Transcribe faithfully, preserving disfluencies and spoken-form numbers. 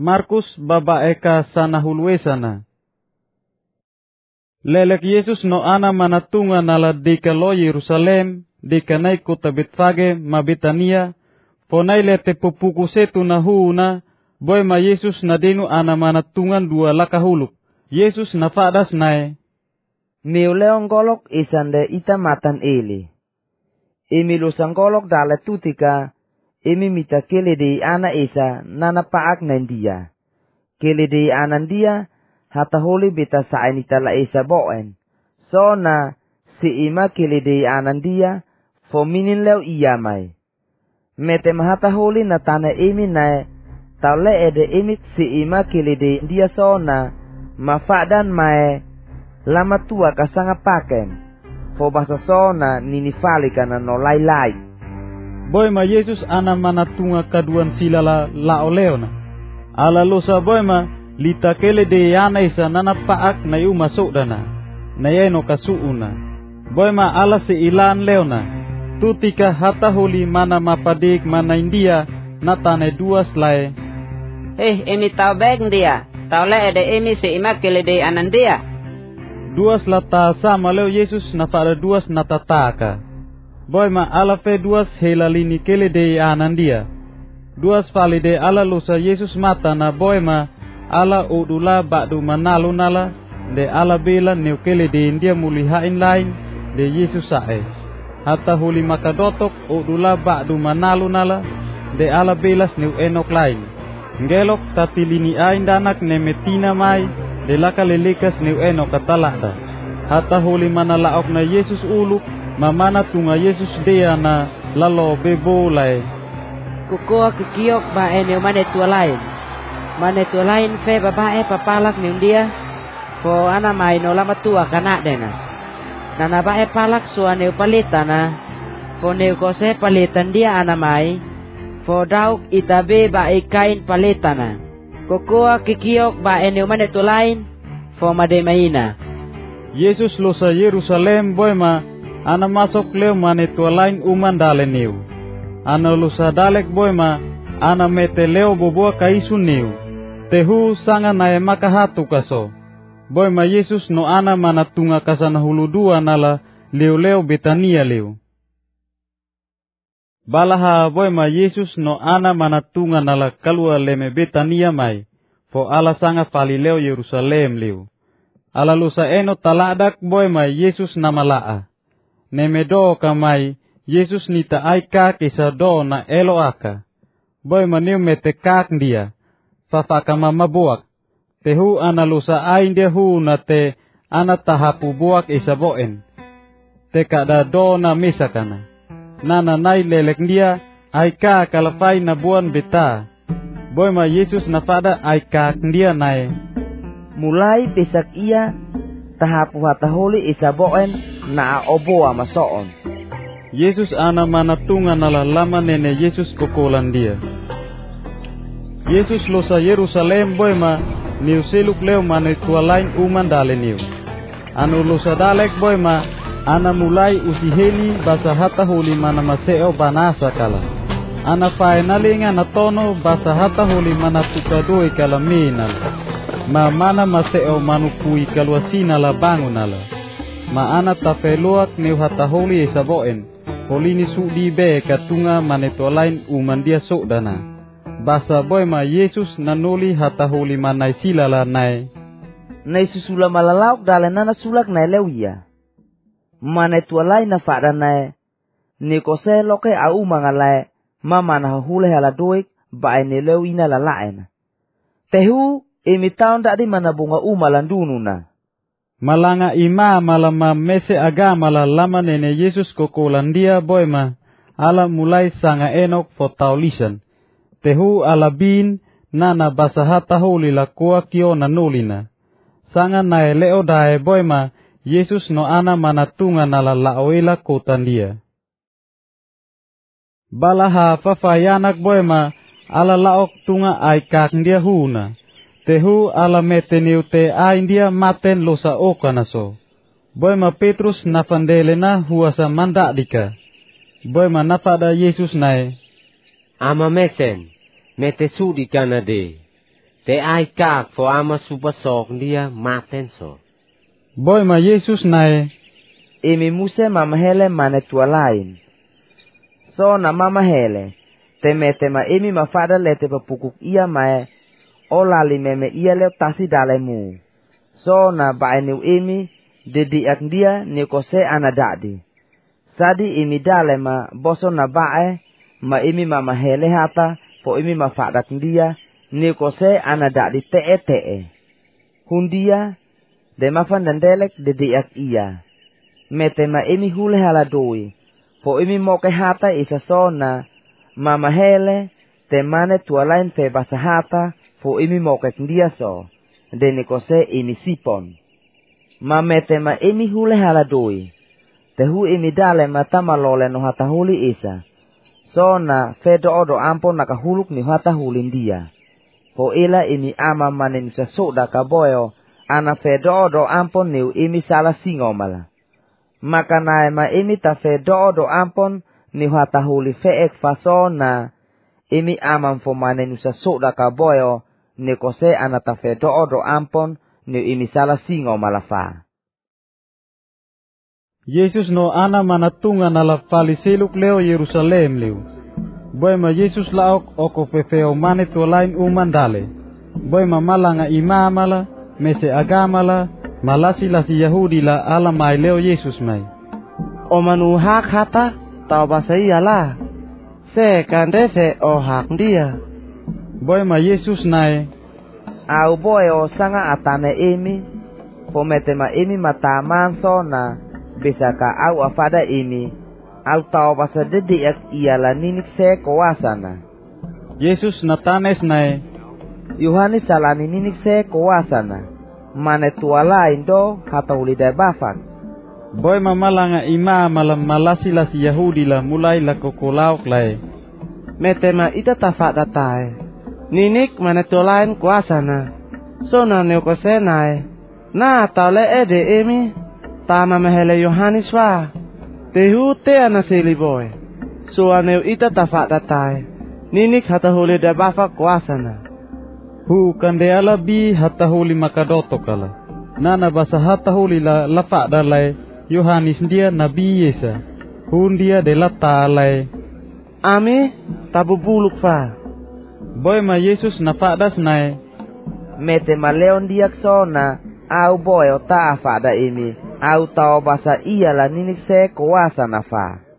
Markus baba eka sana hulwe sana. Lelek Yesus no ana manatunga nala dika lo Yerusalem, dika nai kota Betfage ma Betania, fonai lete popuku setu na huuna, boy ma Yesus na denu ana manatungan dua lakahuluk. Yesus na fadas nae. Miu leong golok isande ita matan eli. Imi lusang golok dale tutika, imi mita kelede ana isa nana paak nandia. Kelede anandia, hata holi beta sainita la isa boen. So na, si ima kelede anandia, fominin leo iyamai. Mete mahata holi na tana imi nae, tau le ede imi si ima kelede dia so na, mafadan mae, lama tua kasanga paken. Fo basa so na ninifali kana no lai lai. Boy ma Yesus ana manatunga kaduan silala la oleona. Ala losa boy ma lita kele de ana isa nana paak na yu masuk dana. Na yeno kasuuna. Boy ma ala se ilan leona. Tutika hata holi mana mapadik mana India natane dua slae. Eh emi tau beg dia. Tau le ede emi se ima kele de anandia. Duas lata sama leo Yesus na fada duas natataka. Boy ma ala fe duas helalini kele de anandia. Duas fali de ala lusa Yesus mata na boy ma ala udula ba'du manalu nala de ala bela neu kele de india mulihain lain de Yesus sae. Hatta huli makadotok udula ba'du manalu nala de ala belas neu enok lain. Ngelok tatilini ain danak nemetina mai de laka lelekas neu enok katalada. Hatta huli manalaok na Yesus uluk mamana tunga Yesus dea na lalo bebo lai. Kukoa kikiok ba eneu mane tua lain. Mane tua lain fe babae papalak neu dia. Fo ana mai no lama tua kana dena. Nana bae palak sua neu palitana. Fo neu kose palitan dia ana mai. Fo dauk itabe ba ikain palitana. Kukoa kikiok ba eneu mane tua lain. Fo made maina. Yesus losa Yerusalem boy ma ana masuk leo mane tua lain uman dale neu. Ana lusa dalek boy ma ana mete leo boboa kaisu neu. Tehu sanga nae makahatu kaso. Boy ma Yesus no ana manatunga kasana hulu dua nala leo leo Betania leo. Balaha boy ma Yesus no ana manatunga nala kalua leme Betania mai. Fo ala sanga fali leo Yerusalem leo. Ala lusa eno taladak boy ma Yesus namalaa. Nemedo kamai Yesus nita aika kisa do na elo aka. Boy maniu mete kak dia. Fafaka mama buak. Tehu ana lusa ain dia hu na te ana tahapu buak isa boen. Te kada do na misakana. Nana nai lelek dia aika kalafai na buan beta. Boy ma Yesus na fada aika dia nae. Mulai besak ia tahapu hataholi isa boen na oboa masoon. Yesus ana manatunga nala lama nene Yesus kokolan dia. Yesus losa Yerusalem boy ma niu seluk leo mane tua lain uman dale niu. Anu losa dalek boy ma ana mulai usiheli basa hata holi mana maseo banasa kala. Ana faenalinga na tono basa hata holi mana pukadoi kala minal. Ma mana maseo manukui kaluasina la bangunala. Ma ana tafeluak niu hata holi isaboen. Holini sudi be katunga maneto lain uman dia sok dana. Basa boy ma Yesus nanoli hata holi manai silala nai. Nai susula malalauk dale nana sulak nai lewia. Maneto lain na fada nai. Nikose loke au mangalai. Mama na hule hala doik bae ne lewina la laen. Tehu imi taon dak di mana bunga umalandunu na. Malanga ima malama mese agama la lama nene Yesus kokolandia boy ma ala mulai sanga enok fotaulisan. Tehu ala bin nana basahata holi la koa kio nanolina. Sanga nae leo dae boy ma Yesus no ana manatunga nala laoela kotandia. Balaha fafayanak boy ma ala laok tunga aikak dia huna. Tehu ala meteniu te aindia maten losa okanaso. Boy ma Petrus nafandelena huasa mandak dika. Boy ma nafada Yesus nae. Ama mesen, mete sudi kana de. Te ai kak fo ama supasok dia maten so. Boy ma Yesus nae. Imi muse mamahele mane tua lain. So na mamahele. Teme tema imi mafada lete papukuk ia mae. O lali meme ia leo tasi dalemu. So na bae niu imi. Dedi ak dia niu kose anadadi. Sadi imi dalema boso na bae. Ma imi mamahele hata. Po imi mafadak dia. Niu kose anadadi tee tee. Hundia. De mafan dandelek dedi ak ia. Mete ma imi hule haladoi. Po imi moke hata isa sona. Mama hele. Te mane tualain fe basa hata. Po imi moke dia so. De nikose imi sipon. Ma mete ma imi hule haladoi. Te hu imi dale matama lole no hata huli isa. Sona fe do odo ampon naka huluk ni hata hulin dia. Po ila imi ama manin sa soda kaboyo. Ana fe do odo ampon niu imi salah singo mala. Maka nae ma imi ta fe do odo ampon ni hata huli fe ek fasona. Imi amam fo manin sa soda kaboyo. Ni kose ana ta fe do odo ampon ni imi salah singo mala fa. Yesus no ana manatunga nala fali seluk leo Yerusalem leo. Boy ma Yesus laok oko fefeo mane to lain uman dale. Boy ma malanga imama la, mese agama la, malasi lasi Yahudi la ala mai leo Yesus mai. O manu hak hata, tau basa iya la. Se kande se o hak dia. Boy ma Yesus nae. Au boy o sanga atane imi. Pomete ma imi mata manso na. Bisa ka au afada imi. Au tau basa dedi ak iala ninik se kowasana. Yesus natanes nae. Yohanes salani ninik se kowasana. Mane tuala indo hata ulida bafak. Boy mamalanga ima malam malasi lasi Yahudi la mulai la kokolauk lae. Metema ita tafak datae. Ninik mane tualain kuasana. Sona neukose nae. Na taule ede emi. Tama mehele Yohanes wa. Tehu te anasili boy. So aneu ita tafak datae. Ninik hata ulida bafak kuasana. Hu kande ala bi hata huli makadoto kala. Nana basa hata huli la lafa dalai. Yohanes dia nabi Yesa. Hun dia de lata alai. Ami tabu buluk fa. Boy ma Yesus nafadas nae. Mete ma leon diak sona. Au boy o ta afada imi. Au tau basa iya la ninik se kuasa nafa.